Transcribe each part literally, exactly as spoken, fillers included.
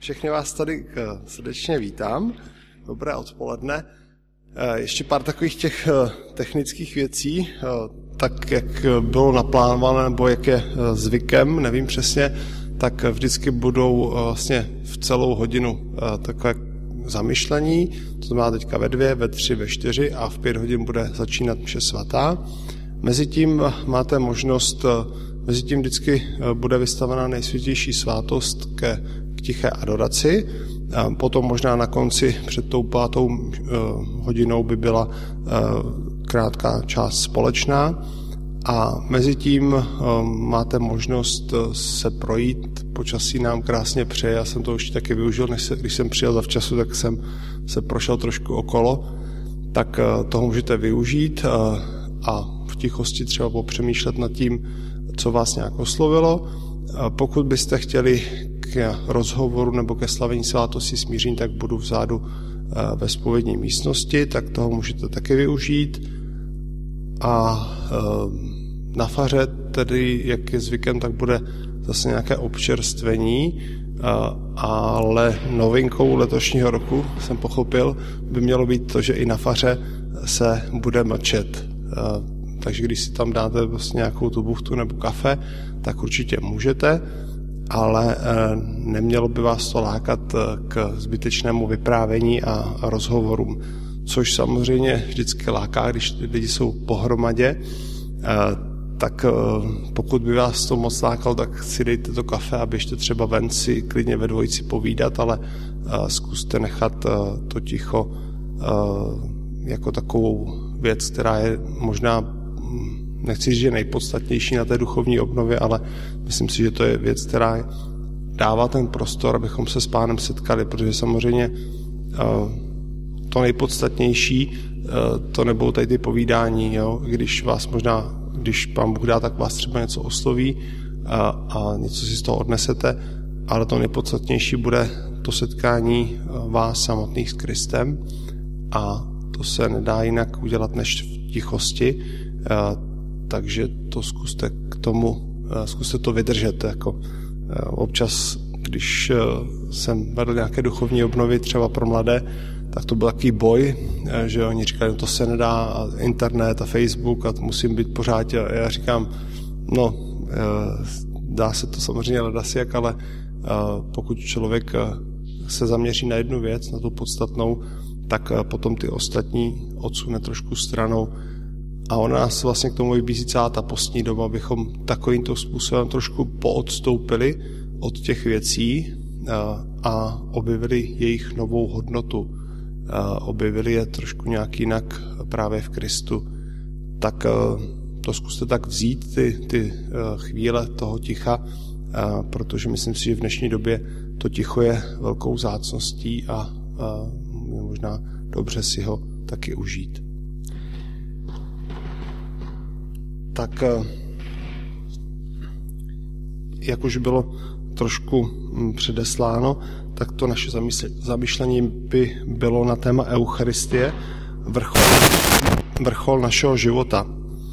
Všechny vás tady srdečně vítám. Dobré odpoledne. Ještě pár takových těch technických věcí, tak jak bylo naplánované, nebo jak je zvykem, nevím přesně, tak vždycky budou vlastně v celou hodinu takové zamyšlení, to znamená teďka ve dvě, ve tři, ve čtyři a v pět hodin bude začínat mše svatá. Mezitím máte možnost, mezitím vždycky bude vystavená nejsvětější svátost ke tiché adoraci. Potom možná na konci před tou pátou hodinou by byla krátká část společná a mezi tím máte možnost se projít, počasí nám krásně přeje, já jsem to už taky využil, než se, když jsem přijel zavčasu, tak jsem se prošel trošku okolo, tak toho můžete využít a v tichosti třeba popřemýšlet nad tím, co vás nějak oslovilo. Pokud byste chtěli k rozhovoru nebo ke slavení svátosti smíření, tak budu vzadu ve zpovědní místnosti, tak toho můžete taky využít. A na faře, tedy jak je zvykem, tak bude zase nějaké občerstvení, ale novinkou letošního roku, jsem pochopil, by mělo být to, že i na faře se bude mlčet. Takže když si tam dáte vlastně nějakou tu buchtu nebo kafe, tak určitě můžete, ale nemělo by vás to lákat k zbytečnému vyprávění a rozhovorům, což samozřejmě vždycky láká, když lidi jsou pohromadě, tak pokud by vás to moc lákalo, tak si dejte to kafe a běžte třeba ven si klidně ve dvojici povídat, ale zkuste nechat to ticho jako takovou věc, která je možná, nechci říct, že nejpodstatnější na té duchovní obnově, ale myslím si, že to je věc, která dává ten prostor, abychom se s Pánem setkali, protože samozřejmě to nejpodstatnější, to nebudou tady ty povídání, jo? Když vás možná, když Pán Bůh dá, tak vás třeba něco osloví a, a něco si z toho odnesete, ale to nejpodstatnější bude to setkání vás samotných s Kristem a to se nedá jinak udělat než v tichosti, takže to zkuste k tomu, zkuste to vydržet. Jako občas, když jsem vedl nějaké duchovní obnovy třeba pro mladé, tak to byl takový boj, že oni říkali, no to se nedá, a internet a Facebook a to musím být pořád. A já říkám, no, dá se to samozřejmě hledat jak, ale pokud člověk se zaměří na jednu věc, na tu podstatnou, tak potom ty ostatní odsune trošku stranou. A ona nás vlastně k tomu vybízí celá ta postní doba, abychom takovýmto způsobem trošku poodstoupili od těch věcí a, a objevili jejich novou hodnotu. A objevili je trošku nějak jinak právě v Kristu. Tak to zkuste tak vzít, ty, ty chvíle toho ticha, a, protože myslím si, že v dnešní době to ticho je velkou vzácností a, a je možná dobře si ho taky užít. Tak jak už bylo trošku předesláno, tak to naše zamyšlení by bylo na téma Eucharistie, vrchol, vrchol našeho života.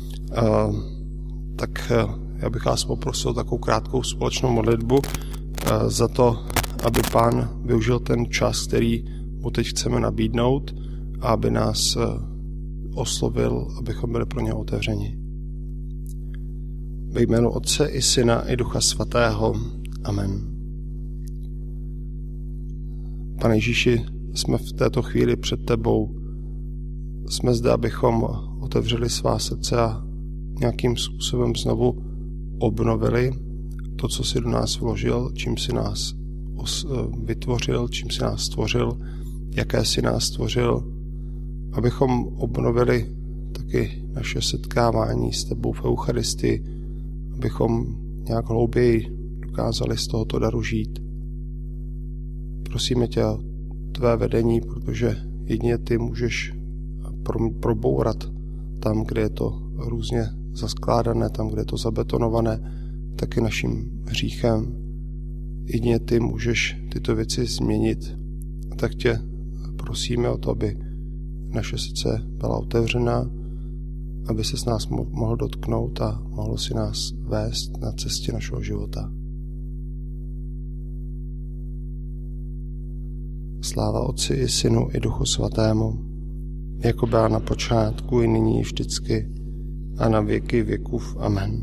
Tak já bych vás poprosil takovou krátkou společnou modlitbu za to, aby Pán využil ten čas, který mu teď chceme nabídnout, a aby nás oslovil, abychom byli pro něho otevřeni. Ve jménu Otce i Syna i Ducha Svatého. Amen. Pane Ježíši, jsme v této chvíli před tebou. Jsme zde, abychom otevřeli svá srdce a nějakým způsobem znovu obnovili to, co jsi do nás vložil, čím jsi nás vytvořil, čím jsi nás stvořil, jaké jsi nás stvořil, abychom obnovili taky naše setkávání s tebou v Eucharistii, abychom nějak hlouběji dokázali z tohoto daru žít. Prosíme tě o tvé vedení, protože jedině ty můžeš probourat tam, kde je to různě zaskládané, tam, kde je to zabetonované, taky naším hříchem. Jedině ty můžeš tyto věci změnit. A tak tě prosíme o to, aby naše srdce byla otevřená, aby se s nás mohl dotknout a mohlo si nás vést na cestě našeho života. Sláva Otci i Synu i Duchu Svatému, jako byla na počátku i nyní vždycky a na věky věkův. Amen.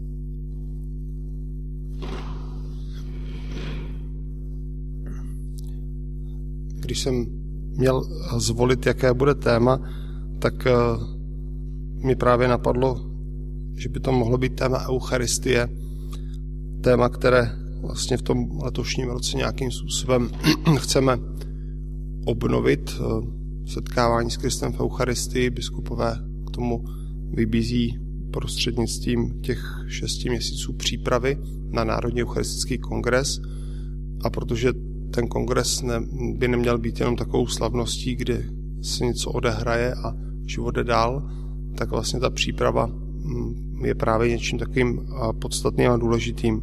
Když jsem měl zvolit, jaké bude téma, tak mi právě napadlo, že by to mohlo být téma Eucharistie, téma, které vlastně v tom letošním roce nějakým způsobem chceme obnovit. Setkávání s Kristem v Eucharistii, biskupové k tomu vybízí prostřednictvím těch šesti měsíců přípravy na Národní eucharistický kongres. A protože ten kongres ne, by neměl být jenom takovou slavností, kdy se něco odehraje a život jde dál, tak vlastně ta příprava je právě něčím takovým podstatným a důležitým.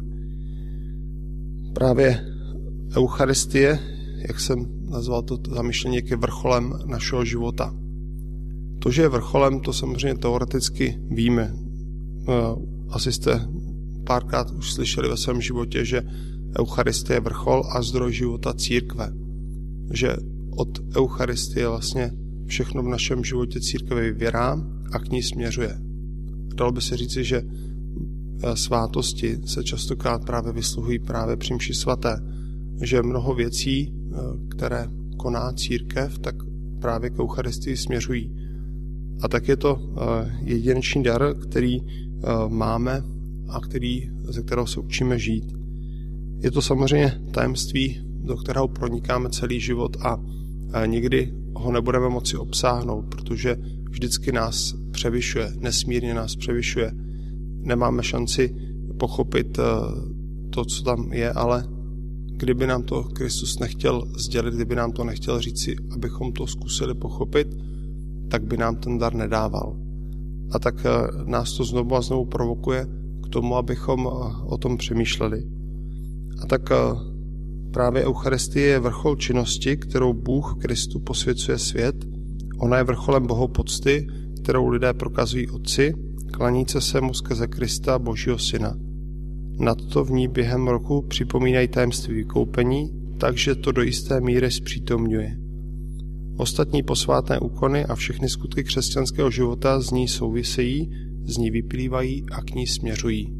Právě Eucharistie, jak jsem nazval to zamyšlení, je vrcholem našeho života. To, že je vrcholem, to samozřejmě teoreticky víme. Asi jste párkrát už slyšeli ve svém životě, že Eucharistie je vrchol a zdroj života církve. Že od Eucharistie vlastně všechno v našem životě církve vyvěrá a k ní směřuje. Dalo by se říci, že svátosti se častokrát právě vysluhují právě při mši svaté. Že mnoho věcí, které koná církev, tak právě k Eucharistii směřují. A tak je to jedinečný dar, který máme a který, ze kterého se učíme žít. Je to samozřejmě tajemství, do kterého pronikáme celý život a nikdy ho nebudeme moci obsáhnout, protože vždycky nás převyšuje, nesmírně nás převyšuje. Nemáme šanci pochopit to, co tam je, ale kdyby nám to Kristus nechtěl sdělit, kdyby nám to nechtěl říci, abychom to zkusili pochopit, tak by nám ten dar nedával. A tak nás to znovu a znovu provokuje k tomu, abychom o tom přemýšleli. A tak právě Eucharistie je vrchol činnosti, kterou Bůh v Kristu posvěcuje svět. Ona je vrcholem bohopocty, kterou lidé prokazují Otci, klaníce se mu skrze Krista, Božího Syna. Nadto v ní během roku připomínají tajemství vykoupení, takže to do jisté míry zpřítomňuje. Ostatní posvátné úkony a všechny skutky křesťanského života z ní souvisejí, z ní vyplývají a k ní směřují.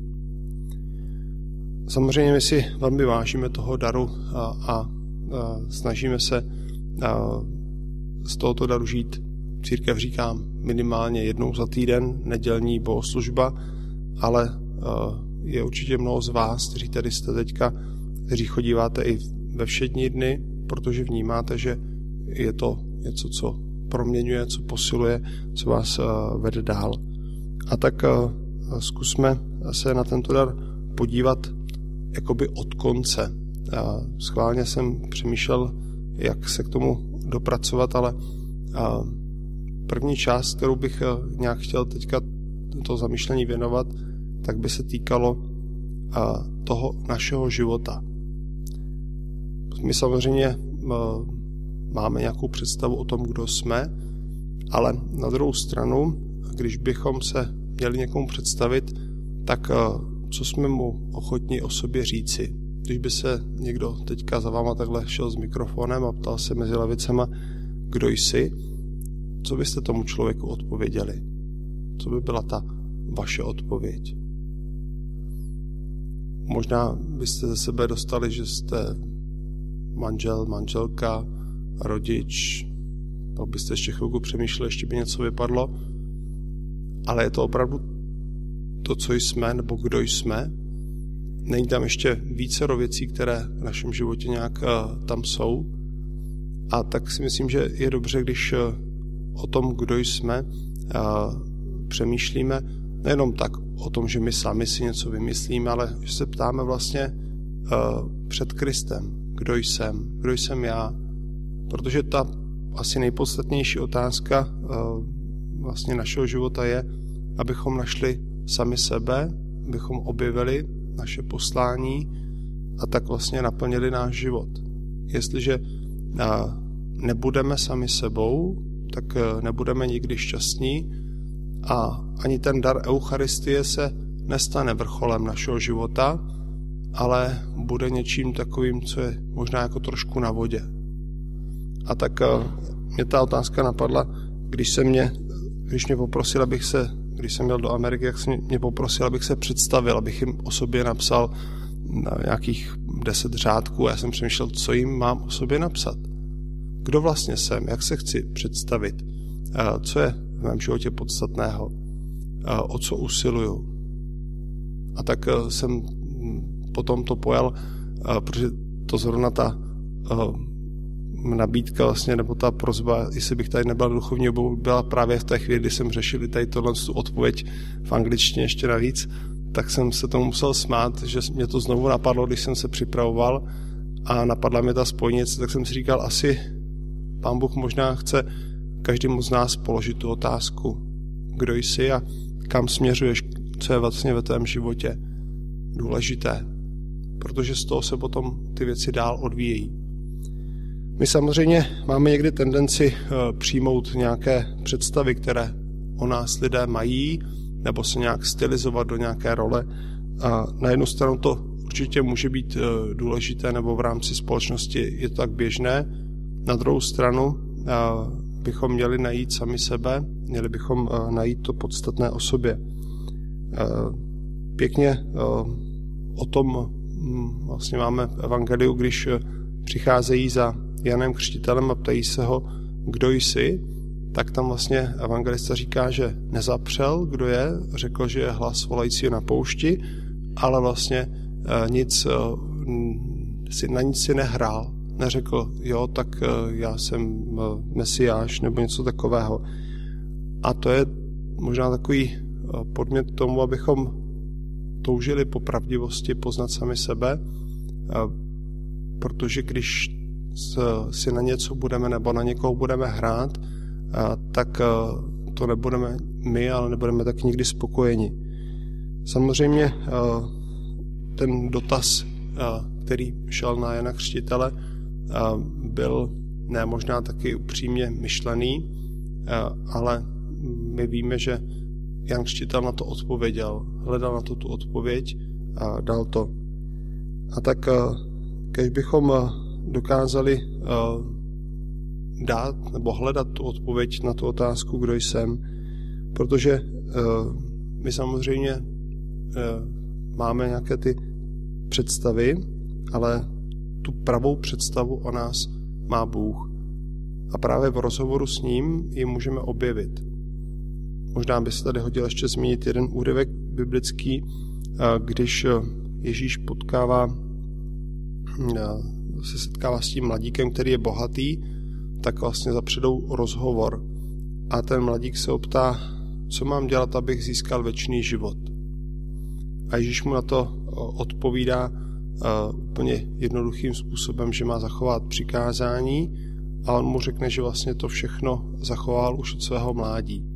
Samozřejmě my si velmi vážíme toho daru a, a, a snažíme se a, z tohoto daru žít. Církev říká minimálně jednou za týden, nedělní bohoslužba, ale a, je určitě mnoho z vás, kteří tady jste teďka, kteří chodíváte i ve všední dny, protože vnímáte, že je to něco, co proměňuje, co posiluje, co vás a, vede dál. A tak a, a zkusme se na tento dar podívat jakoby od konce. A schválně jsem přemýšlel, jak se k tomu dopracovat, ale a první část, kterou bych nějak chtěl teďka to zamýšlení věnovat, tak by se týkalo a, toho našeho života. My samozřejmě a, máme nějakou představu o tom, kdo jsme, ale na druhou stranu, když bychom se měli někomu představit, tak a, co jsme mu ochotni o sobě říci. Když by se někdo teďka za váma takhle šel s mikrofonem a ptal se mezi lavicema, kdo jsi, co byste tomu člověku odpověděli? Co by byla ta vaše odpověď? Možná byste ze sebe dostali, že jste manžel, manželka, rodič, pak byste ještě chvilku přemýšleli, ještě by něco vypadlo, ale je to opravdu to, co jsme, nebo kdo jsme. Není tam ještě vícero věcí, které v našem životě nějak uh, tam jsou. A tak si myslím, že je dobře, když uh, o tom, kdo jsme, uh, přemýšlíme nejenom tak o tom, že my sami si něco vymyslíme, ale že se ptáme vlastně uh, před Kristem, kdo jsem, kdo jsem já. Protože ta asi nejpodstatnější otázka uh, vlastně našeho života je, abychom našli sami sebe, abychom objevili naše poslání a tak vlastně naplnili náš život. Jestliže nebudeme sami sebou, tak nebudeme nikdy šťastní a ani ten dar Eucharistie se nestane vrcholem našeho života, ale bude něčím takovým, co je možná jako trošku na vodě. A tak mě ta otázka napadla, když se mě, když mě poprosil, abych se, když jsem měl do Ameriky, jak se mě poprosil, abych se představil, abych jim o sobě napsal nějakých deset řádků a já jsem přemýšlel, co jim mám o sobě napsat. Kdo vlastně jsem, jak se chci představit, co je v mém životě podstatného, o co usiluju. A tak jsem potom to pojal, protože to zrovna ta nabídka vlastně, nebo ta prosba, jestli bych tady nebyl duchovní obou, byla právě v té chvíli, kdy jsem řešil tady tohle tu odpověď v angličtině ještě navíc, tak jsem se tomu musel smát, že mě to znovu napadlo, když jsem se připravoval a napadla mě ta spojnice, tak jsem si říkal, asi Pán Bůh možná chce každému z nás položit tu otázku, kdo jsi a kam směřuješ, co je vlastně ve tvém životě důležité, protože z toho se potom ty věci dál odvíjejí. My samozřejmě máme někdy tendenci přijmout nějaké představy, které o nás lidé mají, nebo se nějak stylizovat do nějaké role. A na jednu stranu to určitě může být důležité, nebo v rámci společnosti je to tak běžné. Na druhou stranu bychom měli najít sami sebe, měli bychom najít to podstatné o sobě. Pěkně o tom vlastně máme v evangeliu, když přicházejí za Janem Křtitelem a ptají se ho, kdo jsi, tak tam vlastně evangelista říká, že nezapřel, kdo je, řekl, že je hlas volajícího na poušti, ale vlastně nic, na nic si nehrál. Neřekl, jo, tak já jsem mesiáš nebo něco takového. A to je možná takový podmět k tomu, abychom toužili po pravdivosti poznat sami sebe, protože když si na něco budeme nebo na někoho budeme hrát, tak to nebudeme my, ale nebudeme tak nikdy spokojeni. Samozřejmě ten dotaz, který šel na Jana Křtitele, byl ne možná taky upřímně myšlený, ale my víme, že Jan Křtitel na to odpověděl, hledal na to tu odpověď a dal to. A tak, když bychom dokázali dát nebo hledat tu odpověď na tu otázku, kdo jsem, protože my samozřejmě máme nějaké ty představy, ale tu pravou představu o nás má Bůh. A právě v rozhovoru s ním ji můžeme objevit. Možná by se tady hodil ještě zmínit jeden úryvek biblický, když Ježíš potkává, se setkává s tím mladíkem, který je bohatý, tak vlastně zapředou rozhovor. A ten mladík se optá, co mám dělat, abych získal věčný život. A Ježíš mu na to odpovídá uh, úplně jednoduchým způsobem, že má zachovat přikázání a on mu řekne, že vlastně to všechno zachoval už od svého mládí.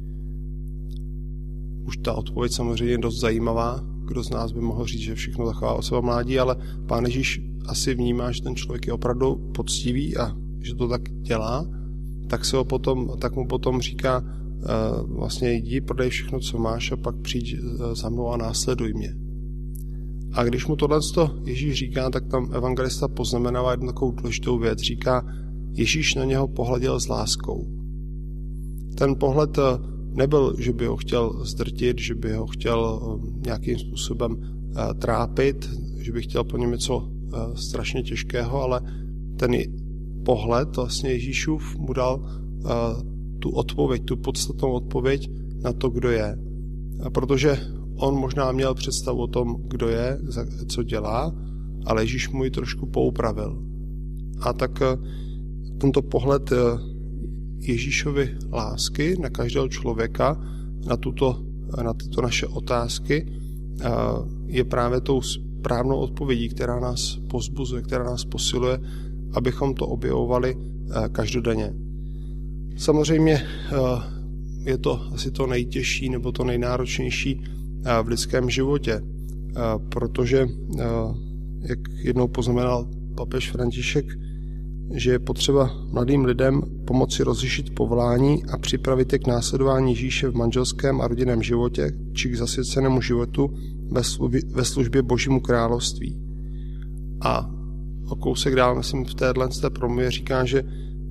Už ta odpověď samozřejmě je dost zajímavá, kdo z nás by mohl říct, že všechno zachoval od svého mládí, ale Pán Ježíš asi vnímá, že ten člověk je opravdu poctivý a že to tak dělá, tak, se ho potom, tak mu potom říká, uh, vlastně jdi, prodej všechno, co máš a pak přijď za mnou a následuj mě. A když mu tohle Ježíš říká, tak tam evangelista poznamenává jednu takovou důležitou věc. Říká, Ježíš na něho pohleděl s láskou. Ten pohled nebyl, že by ho chtěl zdrtit, že by ho chtěl nějakým způsobem trápit, že by chtěl po něm něco strašně těžkého, ale ten pohled vlastně Ježíšův mu dal tu odpověď, tu podstatnou odpověď na to, kdo je. A protože on možná měl představu o tom, kdo je, co dělá, ale Ježíš mu ji trošku poupravil. A tak tento pohled Ježíšovy lásky na každého člověka, na, tuto, na tyto naše otázky, je právě tou správnou odpovědí, která nás povzbuzuje, která nás posiluje, abychom to objevovali každodenně. Samozřejmě je to asi to nejtěžší nebo to nejnáročnější v lidském životě, protože, jak jednou poznamenal papež František, že je potřeba mladým lidem pomoci rozlišit povolání a připravit je k následování Ježíše v manželském a rodinném životě či k zasvěcenému životu ve službě Božímu království. A o kousek dál, myslím, v téhle promluvě říká, že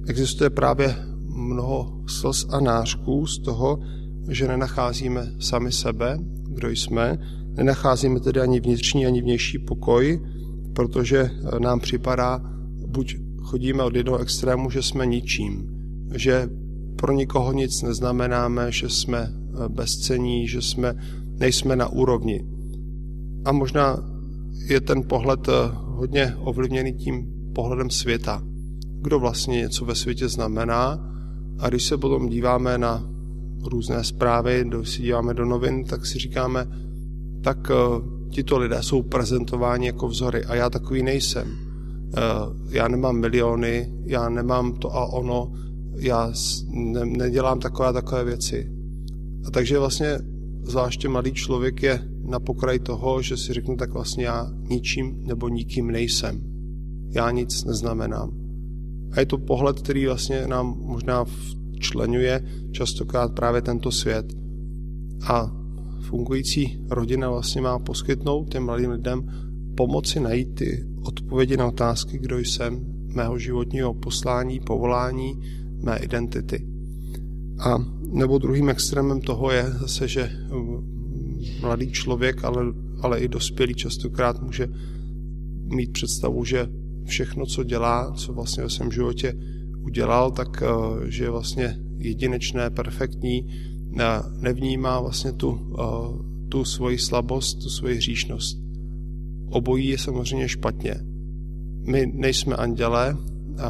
existuje právě mnoho slz a nářků z toho, že nenacházíme sami sebe, kdo jsme, nenacházíme tedy ani vnitřní, ani vnější pokoj, protože nám připadá, buď chodíme od jednoho extrému, že jsme ničím, že pro nikoho nic neznamenáme, že jsme bezcenní, že jsme, nejsme na úrovni. A možná je ten pohled hodně ovlivněný tím pohledem světa. Kdo vlastně něco ve světě znamená, a když se potom díváme na různé zprávy, když si díváme do novin, tak si říkáme, tak uh, tito lidé jsou prezentováni jako vzory a já takový nejsem. Uh, já nemám miliony, já nemám to a ono, já ne, nedělám takové a takové věci. A takže vlastně zvláště mladý člověk je na pokraji toho, že si řekne, tak vlastně já ničím nebo nikým nejsem. Já nic neznamenám. A je to pohled, který vlastně nám možná včleňuje častokrát právě tento svět. A fungující rodina vlastně má poskytnout těm mladým lidem pomoci najít ty odpovědi na otázky, kdo jsem, mého životního poslání, povolání, mé identity. A nebo druhým extrémem toho je zase, že mladý člověk, ale, ale i dospělý častokrát může mít představu, že všechno, co dělá, co vlastně ve svém životě udělal, tak že je vlastně jedinečné, perfektní, nevnímá vlastně tu, tu svoji slabost, tu svoji hříšnost. Obojí je samozřejmě špatně. My nejsme andělé,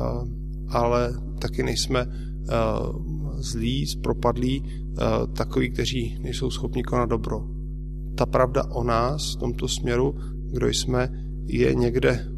ale taky nejsme zlí, propadlí, takoví, kteří nejsou schopni konat dobro. Ta pravda o nás v tomto směru, kdo jsme, je někde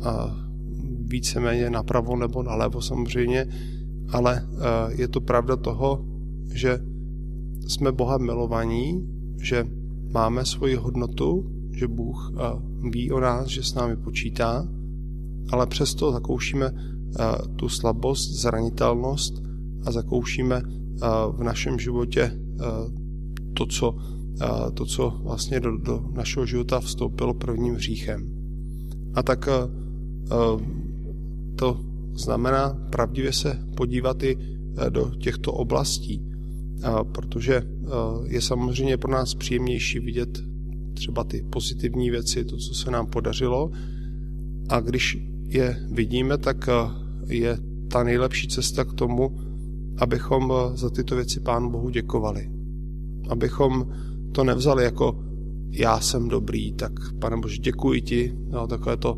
víceméně napravo nebo nalevo samozřejmě, ale je to pravda toho, že jsme Bohem milovaní, že máme svoji hodnotu, že Bůh ví o nás, že s námi počítá, ale přesto zakoušíme tu slabost, zranitelnost a zakoušíme v našem životě to, co, to, co vlastně do, do našeho života vstoupilo prvním hříchem. A tak to znamená pravdivě se podívat i do těchto oblastí, protože je samozřejmě pro nás příjemnější vidět třeba ty pozitivní věci, to, co se nám podařilo, a když je vidíme, tak je ta nejlepší cesta k tomu, abychom za tyto věci Pánu Bohu děkovali. Abychom to nevzali jako já jsem dobrý, tak Pane Bože, děkuji ti, no, takové to,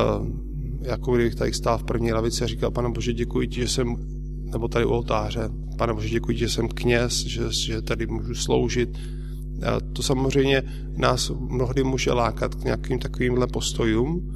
jako kdybych tady stál v první lavici a říkal, Pane Bože, děkuji ti, že jsem, nebo tady u oltáře, Pane Bože, děkuji ti, že jsem kněz, že, že tady můžu sloužit. A to samozřejmě nás mnohdy může lákat k nějakým takovýmhle postojům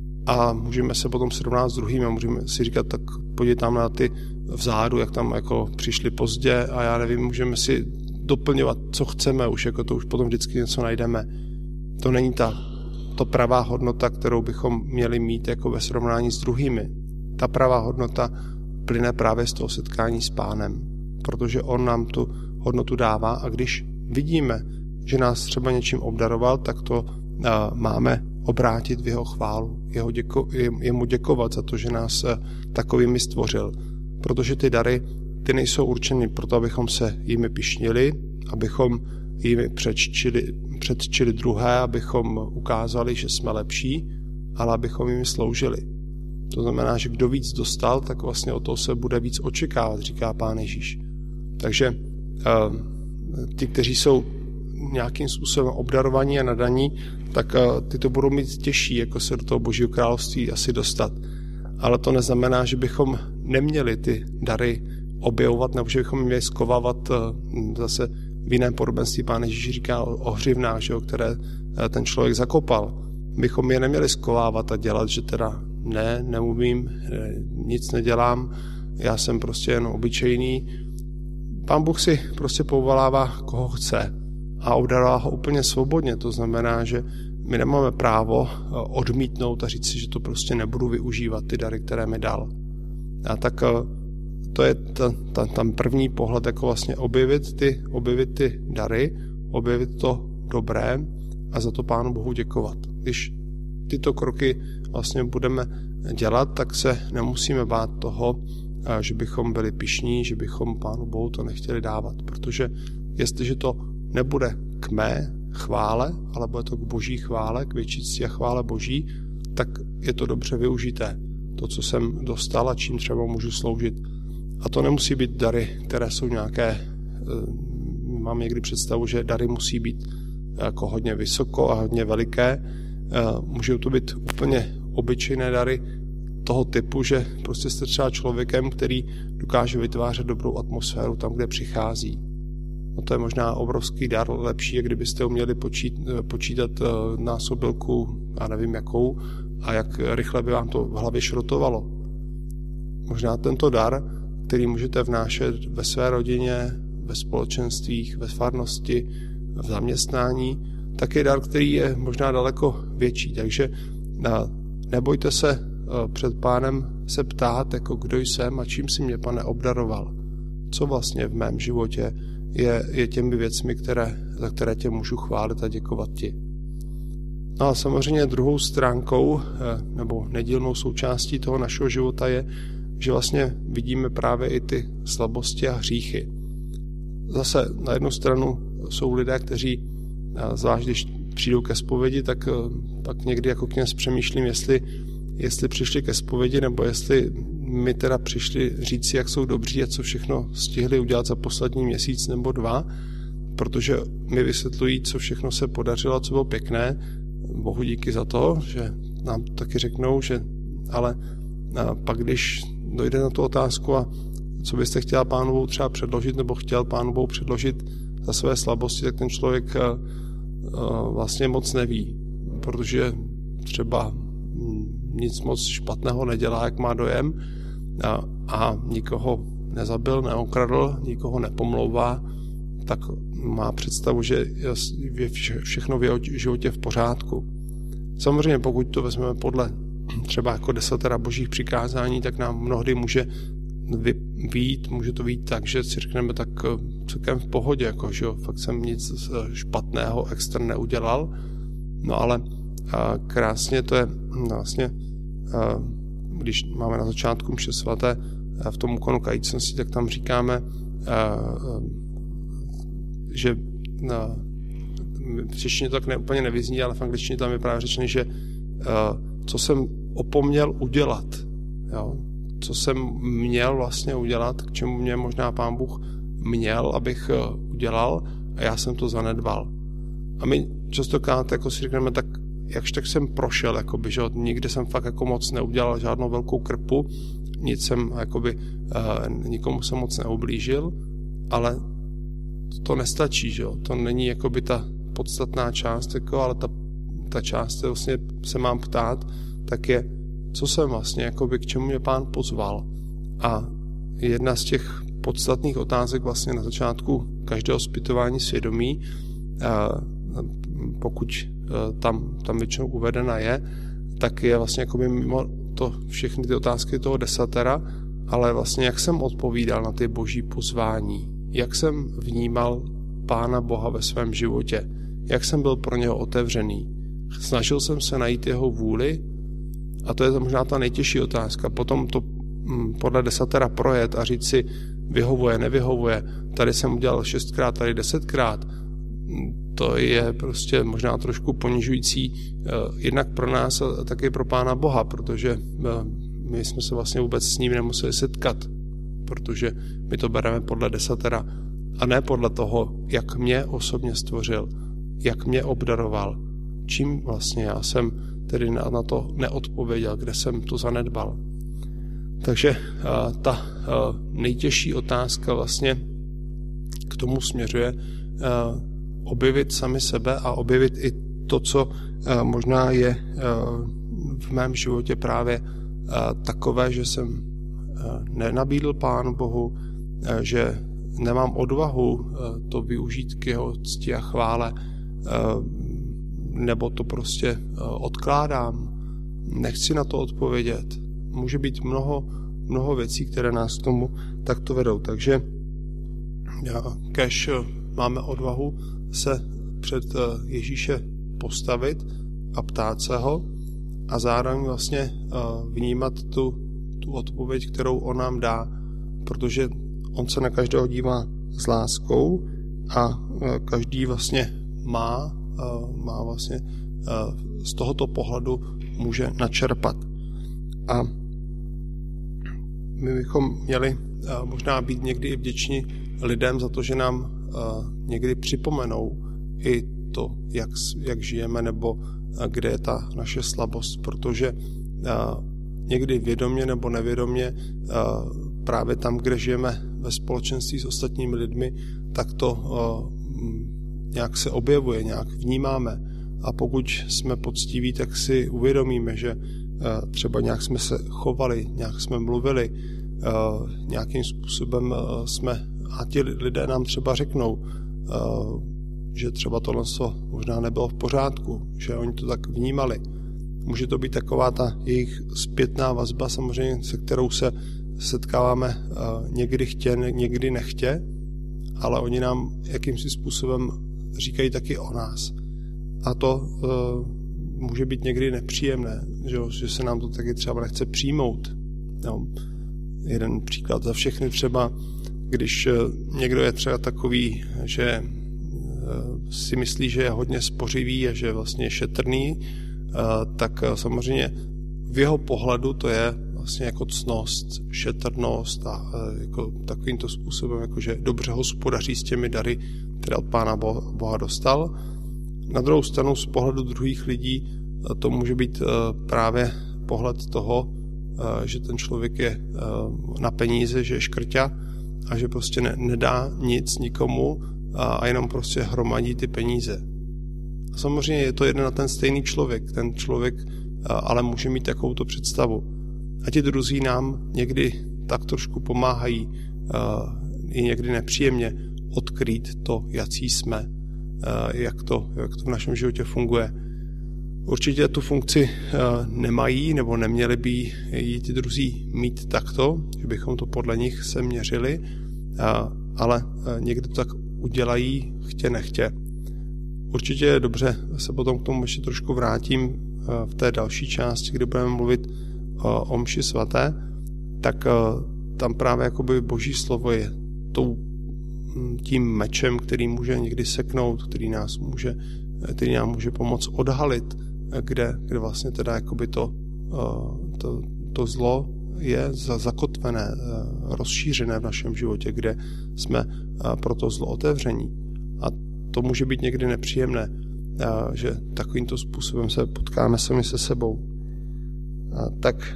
a můžeme se potom srovnat s druhými a můžeme si říkat, tak pojď tam na ty vzadu, jak tam jako přišli pozdě a já nevím, můžeme si doplňovat, co chceme už, jako to už potom vždycky něco najdeme. To není ta to pravá hodnota, kterou bychom měli mít jako ve srovnání s druhými. Ta pravá hodnota plyne právě z toho setkání s Pánem, protože on nám tu hodnotu dává a když vidíme, že nás třeba něčím obdaroval, tak to uh, máme obrátit v jeho chválu, jeho děko, jemu děkovat za to, že nás uh, takovými stvořil. Protože ty dary, ty nejsou určeny proto, abychom se jimi pyšnili, abychom jimi předčili, předčili druhé, abychom ukázali, že jsme lepší, ale abychom jimi sloužili. To znamená, že kdo víc dostal, tak vlastně o to se bude víc očekávat, říká Pán Ježíš. Takže uh, ti, kteří jsou nějakým způsobem obdarovaní a nadaní, tak uh, ty to budou mít těžší, jako se do toho Božího království asi dostat. Ale to neznamená, že bychom neměli ty dary objevovat, nebo že bychom měli skovávat uh, zase v jiném podobenství. Pán Ježíš říká o, o hřivnách, že jo, které uh, ten člověk zakopal. Bychom je neměli skovávat a dělat, že teda ne, neumím, ne, nic nedělám, já jsem prostě jen obyčejný. Pán Bůh si prostě povolává, koho chce a obdarová ho úplně svobodně. To znamená, že my nemáme právo odmítnout a říct si, že to prostě nebudu využívat, ty dary, které mi dal. A tak to je ta, ta, tam první pohled, jako vlastně objevit ty, objevit ty dary, objevit to dobré a za to Pánu Bohu děkovat. Když tyto kroky vlastně budeme dělat, tak se nemusíme bát toho, že bychom byli pyšní, že bychom Pánu Bohu to nechtěli dávat, protože jestliže to nebude k mé chvále, ale bude to k Boží chvále, k větší cti a chvále Boží, tak je to dobře využité. To, co jsem dostal a čím třeba můžu sloužit. A to nemusí být dary, které jsou nějaké, mám někdy představu, že dary musí být jako hodně vysoko a hodně veliké. Můžou to být úplně obyčejné dary toho typu, že prostě jste třeba člověkem, který dokáže vytvářet dobrou atmosféru tam, kde přichází. No to je možná obrovský dar, lepší, jak kdybyste uměli počít, počítat násobilku, já nevím jakou, a jak rychle by vám to v hlavě šrotovalo. Možná tento dar, který můžete vnášet ve své rodině, ve společenstvích, ve farnosti, v zaměstnání, tak je dar, který je možná daleko větší. Takže nebojte se před Pánem se ptát, jako kdo jsem a čím si mě, Pane, obdaroval. Co vlastně v mém životě je, je těmi věcmi, které, za které tě můžu chválit a děkovat ti. No a samozřejmě druhou stránkou nebo nedílnou součástí toho našeho života je, že vlastně vidíme právě i ty slabosti a hříchy. Zase na jednu stranu jsou lidé, kteří, zvlášť když přijdou ke zpovědi, tak pak někdy jako kněz přemýšlím, jestli, jestli přišli ke zpovědi, nebo jestli mi teda přišli říct, jak jsou dobří a co všechno stihli udělat za poslední měsíc nebo dva, protože mi vysvětlují, co všechno se podařilo, co bylo pěkné. Bohu díky za to, že nám taky řeknou, že ale pak když dojde na tu otázku a co byste chtěla Pánu Bohu třeba předložit nebo chtěl Pánu Bohu předložit za své slabosti, tak ten člověk vlastně moc neví, protože třeba nic moc špatného nedělá, jak má dojem a, a nikoho nezabil, neokradl, nikoho nepomlouvá, tak má představu, že je všechno v jeho životě v pořádku. Samozřejmě pokud to vezmeme podle třeba jako desatera božích přikázání, tak nám mnohdy může vyjít, může to být tak, že si řekneme tak celkem v pohodě, jako, že jo, fakt jsem nic špatného extra neudělal, no ale a krásně to je vlastně, a, když máme na začátku mše svaté v tom úkonu kajícnosti, tak tam říkáme, a, a, že a, v češtině to tak ne, úplně nevyzní, ale v angličtině tam je právě řečený, že a, co jsem opomněl udělat, jo? Co jsem měl vlastně udělat, k čemu mě možná Pán Bůh měl, abych udělal a já jsem to zanedbal. A my častokrát jako si řekneme, tak jakž tak jsem prošel, jakoby, že nikde jsem fakt jako moc neudělal žádnou velkou krpu, nic jsem, jakoby, uh, nikomu jsem moc neublížil, ale to nestačí, že jo? To není jakoby ta podstatná část, jako, ale ta, ta část, vlastně se mám ptát, tak je, co jsem vlastně, jakoby, k čemu mě Pán pozval. A jedna z těch podstatných otázek vlastně na začátku každého zpytování svědomí, pokud tam, tam většinou uvedena je, tak je vlastně jakoby mimo to všechny ty otázky toho desatera, ale vlastně jak jsem odpovídal na ty boží pozvání, jak jsem vnímal Pána Boha ve svém životě, jak jsem byl pro něho otevřený. Snažil jsem se najít jeho vůli. A to je možná ta nejtěžší otázka. Potom to podle desatera projet a říct si, vyhovuje, nevyhovuje, tady jsem udělal šestkrát, tady desetkrát, to je prostě možná trošku ponižující jednak pro nás a taky pro Pána Boha, protože my jsme se vlastně vůbec s ním nemuseli setkat, protože my to bereme podle desatera a ne podle toho, jak mě osobně stvořil, jak mě obdaroval, čím vlastně já jsem tedy na, na to neodpověděl, kde jsem to zanedbal. Takže a, ta a, nejtěžší otázka vlastně k tomu směřuje a, objevit sami sebe a objevit i to, co a, možná je a, v mém životě právě a, takové, že jsem a, nenabídl Pánu Bohu, a, že nemám odvahu a, to využít k jeho cti a chvále, a, nebo to prostě odkládám, nechci na to odpovědět. Může být mnoho, mnoho věcí, které nás k tomu takto vedou. Takže kež máme odvahu se před Ježíše postavit a ptát se ho a zároveň vlastně vnímat tu, tu odpověď, kterou on nám dá, protože on se na každého dívá s láskou a každý vlastně má, má vlastně z tohoto pohledu může načerpat. A my bychom měli možná být někdy i vděční lidem za to, že nám někdy připomenou i to, jak, jak žijeme, nebo kde je ta naše slabost, protože někdy vědomě nebo nevědomě právě tam, kde žijeme ve společenství s ostatními lidmi, tak to nějak se objevuje, nějak vnímáme. A pokud jsme poctiví, tak si uvědomíme, že třeba nějak jsme se chovali, nějak jsme mluvili, nějakým způsobem jsme, a ti lidé nám třeba řeknou, že třeba tohle možná nebylo v pořádku, že oni to tak vnímali. Může to být taková ta jejich zpětná vazba, samozřejmě, se kterou se setkáváme někdy chtě, někdy nechtě, ale oni nám jakýmsi způsobem říkají taky o nás. A to uh, může být někdy nepříjemné, že, že se nám to taky třeba nechce přijmout. No, jeden příklad za všechny třeba, když někdo je třeba takový, že uh, si myslí, že je hodně spořivý a že je vlastně šetrný, uh, tak uh, samozřejmě v jeho pohledu to je vlastně jako ctnost, šetrnost a uh, jako takovýmto způsobem, jako že dobře hospodaří s těmi dary, které od Pána Boha dostal. Na druhou stranu z pohledu druhých lidí to může být právě pohled toho, že ten člověk je na peníze, že je škrťa a že prostě ne, nedá nic nikomu a jenom prostě hromadí ty peníze. A samozřejmě je to jeden a ten stejný člověk. Ten člověk ale může mít takovouto představu. A ti druzí nám někdy tak trošku pomáhají i někdy nepříjemně odkrýt to, jací jsme, jak to, jak to v našem životě funguje. Určitě tu funkci nemají nebo neměli by ji ti druzí mít takto, že bychom to podle nich se měřili, ale někdy to tak udělají chtě nechtě. Určitě je dobře, se potom k tomu ještě trošku vrátím v té další části, kdy budeme mluvit o mši svaté, tak tam právě jakoby Boží slovo je tou tím mečem, který může někdy seknout, který nás může, který nám může pomoct odhalit, kde, kde vlastně teda jakoby to, to, to zlo je zakotvené, rozšířené v našem životě, kde jsme pro to zlo otevření. A to může být někdy nepříjemné, že takovýmto způsobem se potkáme sami se sebou. A tak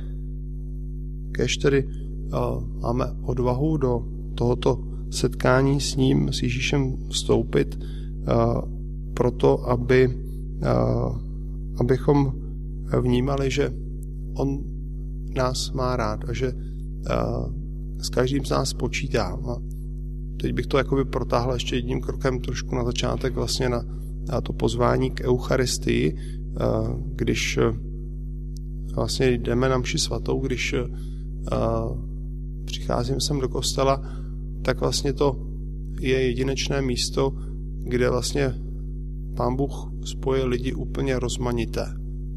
kež tedy máme odvahu do tohoto setkání s ním, s Ježíšem vstoupit, uh, proto, aby, uh, abychom vnímali, že on nás má rád a že uh, s každým z nás počítá. A teď bych to jakoby protáhl ještě jedním krokem trošku na začátek vlastně na, na to pozvání k Eucharistii, uh, když uh, vlastně jdeme na mši svatou, když uh, přicházím sem do kostela, tak vlastně to je jedinečné místo, kde vlastně Pán Bůh spojil lidi úplně rozmanité.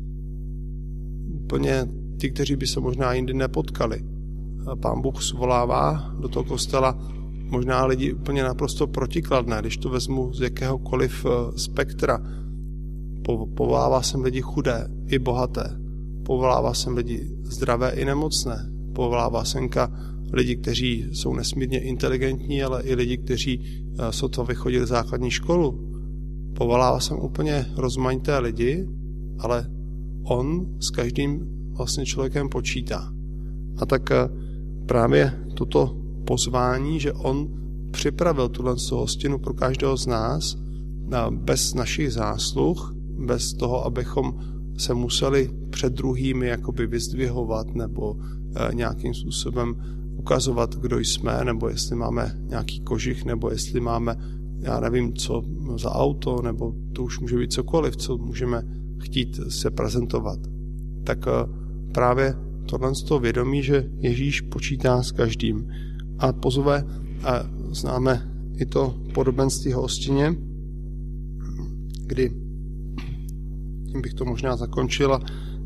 Úplně ty, kteří by se možná jindy nepotkali. Pán Bůh svolává do toho kostela možná lidi úplně naprosto protikladné, když to vezmu z jakéhokoliv spektra. Povolává sem lidi chudé i bohaté. Povolává sem lidi zdravé i nemocné. Povolává semka lidi, kteří jsou nesmírně inteligentní, ale i lidi, kteří sotva vychodili základní školu. Povolává sem úplně rozmanité lidi, ale on s každým vlastně člověkem počítá. A tak právě toto pozvání, že on připravil tuhle hostinu pro každého z nás bez našich zásluh, bez toho, abychom se museli před druhými jakoby vyzdvihovat nebo nějakým způsobem ukazovat, kdo jsme, nebo jestli máme nějaký kožich, nebo jestli máme, já nevím, co za auto, nebo to už může být cokoliv, co můžeme chtít se prezentovat. Tak právě tohle z toho vědomí, že Ježíš počítá s každým a pozve, a známe i to podobenství o hostině, kdy tím bych to možná zakončila,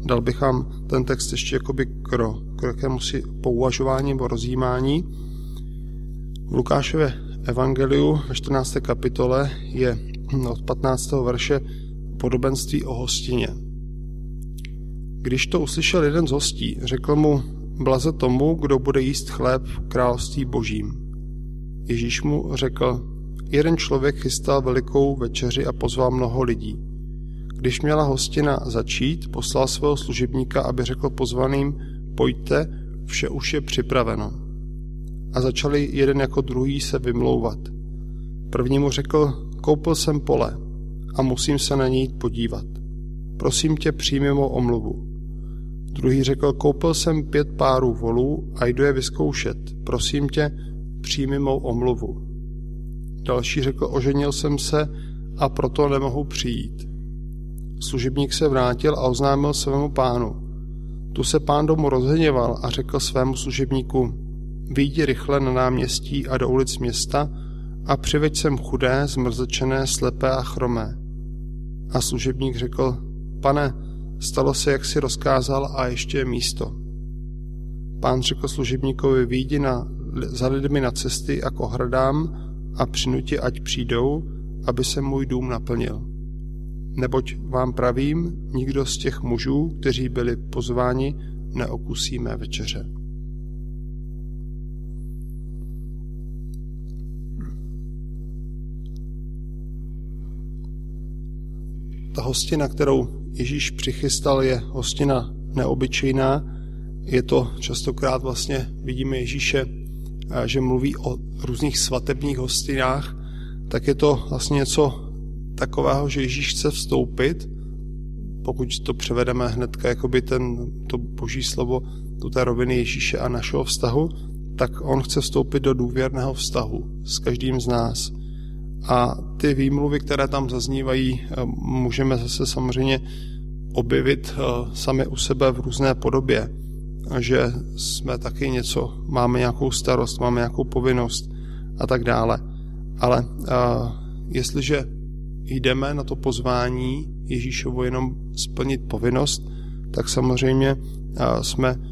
dal bych vám ten text ještě jakoby k, k jakému si pouvažování nebo rozjímání. V Lukášově evangeliu ve čtrnácté kapitole je od patnáctého verše podobenství o hostině. Když to uslyšel jeden z hostí, řekl mu, blaze tomu, kdo bude jíst chléb v království božím. Ježíš mu řekl, jeden člověk chystal velikou večeři a pozval mnoho lidí. Když měla hostina začít, poslal svého služebníka, aby řekl pozvaným, pojďte, vše už je připraveno. A začali jeden jako druhý se vymlouvat. První mu řekl, koupil jsem pole a musím se na něj podívat. Prosím tě, přijmi mou omluvu. Druhý řekl, koupil jsem pět párů volů a jdu je vyzkoušet. Prosím tě, přijmi mou omluvu. Další řekl, oženil jsem se a proto nemohu přijít. Služebník se vrátil a oznámil svému pánu. Tu se pán domu rozhněval a řekl svému služebníku, vyjdi rychle na náměstí a do ulic města a přiveď sem chudé, zmrzačené, slepé a chromé. A služebník řekl, pane, stalo se, jak si rozkázal a ještě je místo. Pán řekl služebníkovi, vyjdi na, za lidmi na cesty a k ohradám a přinuti, ať přijdou, aby se můj dům naplnil. Neboť vám pravím, nikdo z těch mužů, kteří byli pozváni, neokusí mé večeře. Ta hostina, kterou Ježíš přichystal, je hostina neobyčejná. Je to častokrát vlastně, vidíme Ježíše, že mluví o různých svatebních hostinách, tak je to vlastně něco takového, že Ježíš chce vstoupit, pokud to převedeme hnedka jakoby ten, to boží slovo do té roviny Ježíše a našeho vztahu, tak on chce vstoupit do důvěrného vztahu s každým z nás. A ty výmluvy, které tam zaznívají, můžeme zase samozřejmě objevit sami u sebe v různé podobě, že jsme taky něco, máme nějakou starost, máme nějakou povinnost a tak dále. Ale a, jestliže jdeme na to pozvání Ježíšovo jenom splnit povinnost, tak samozřejmě a, jsme a,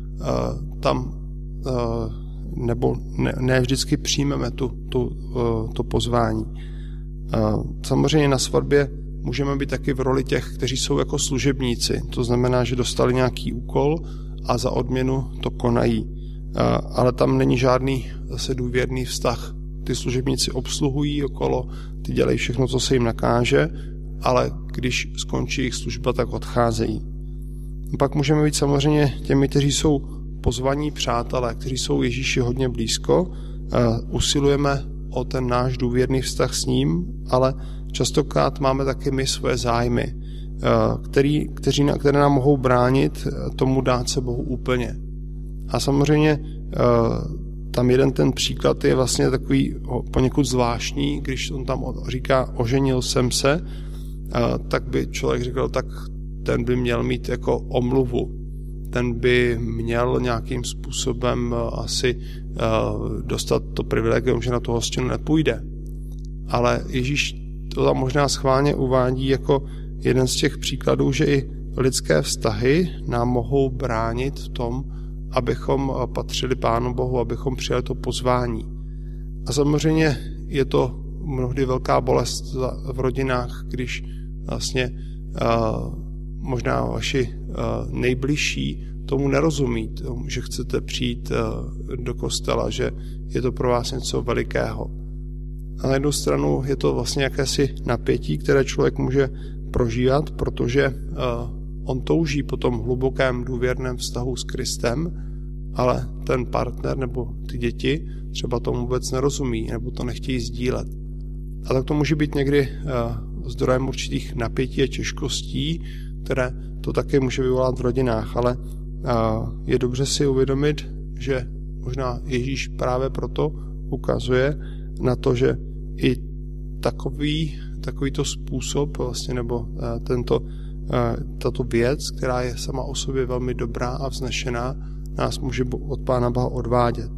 tam a, nebo ne, ne vždycky přijmeme tu, tu, a, to pozvání. A, samozřejmě na svatbě můžeme být taky v roli těch, kteří jsou jako služebníci. To znamená, že dostali nějaký úkol a za odměnu to konají. A, ale tam není žádný zase důvěrný vztah. Ty služebníci obsluhují okolo, ty dělají všechno, co se jim nakáže, ale když skončí jejich služba, tak odcházejí. Pak můžeme být samozřejmě těmi, kteří jsou pozvaní přátelé, kteří jsou Ježíši hodně blízko, usilujeme o ten náš důvěrný vztah s ním, ale častokrát máme taky my svoje zájmy, který, kteří, které nám mohou bránit tomu dát se Bohu úplně. A samozřejmě tam jeden ten příklad je vlastně takový poněkud zvláštní, když on tam říká oženil jsem se, tak by člověk řekl, tak ten by měl mít jako omluvu. Ten by měl nějakým způsobem asi dostat to privilegium, že na tu hostinu nepůjde. Ale Ježíš to tam možná schválně uvádí jako jeden z těch příkladů, že i lidské vztahy nám mohou bránit v tom, abychom patřili Pánu Bohu, abychom přijali to pozvání. A samozřejmě je to mnohdy velká bolest v rodinách, když vlastně uh, možná vaši uh, nejbližší tomu nerozumí, tomu, že chcete přijít uh, do kostela, že je to pro vás něco velikého. A na jednu stranu je to vlastně jakési napětí, které člověk může prožívat, protože uh, on touží po tom hlubokém důvěrném vztahu s Kristem, ale ten partner nebo ty děti třeba tomu vůbec nerozumí nebo to nechtějí sdílet. A tak to může být někdy uh, zdrojem určitých napětí a těžkostí, které to také může vyvolat v rodinách, ale uh, je dobře si uvědomit, že možná Ježíš právě proto ukazuje na to, že i takový, takovýto způsob vlastně, nebo uh, tento, uh, tato věc, která je sama o sobě velmi dobrá a vznešená, nás může od Pána Boha odvádět.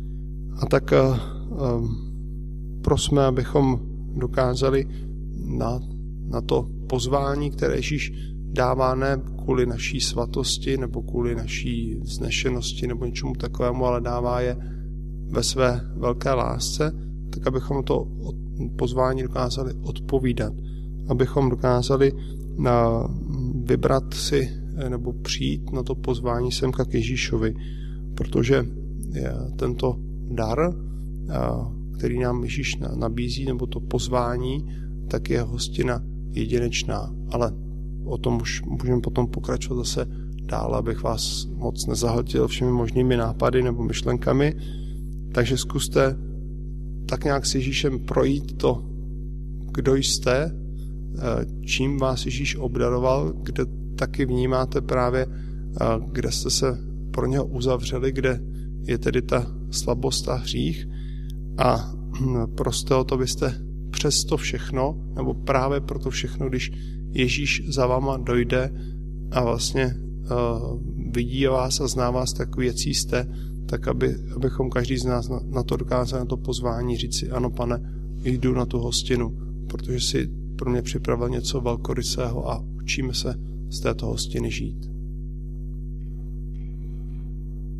A tak uh, um, prosme, abychom dokázali na, na to pozvání, které Ježíš dává ne kvůli naší svatosti nebo kvůli naší vznešenosti nebo něčemu takovému, ale dává je ve své velké lásce, tak abychom to pozvání dokázali odpovídat. Abychom dokázali vybrat si nebo přijít na to pozvání semka k Ježíšovi, protože tento dar, který nám Ježíš nabízí, nebo to pozvání, tak je hostina jedinečná. Ale o tom už můžeme potom pokračovat zase dál, abych vás moc nezahltil všemi možnými nápady nebo myšlenkami. Takže zkuste tak nějak s Ježíšem projít to, kdo jste, čím vás Ježíš obdaroval, kde taky vnímáte právě, kde jste se pro něho uzavřeli, kde je tedy ta slabost a hřích a proste o to byste přes to všechno, nebo právě pro to všechno, když Ježíš za váma dojde a vlastně uh, vidí vás a zná vás takový, jaký jste, tak aby, abychom každý z nás na, na to dokázali, na to pozvání říct si, ano pane, jdu na tu hostinu, protože si pro mě připravil něco velkorysého a učíme se z této hostiny žít.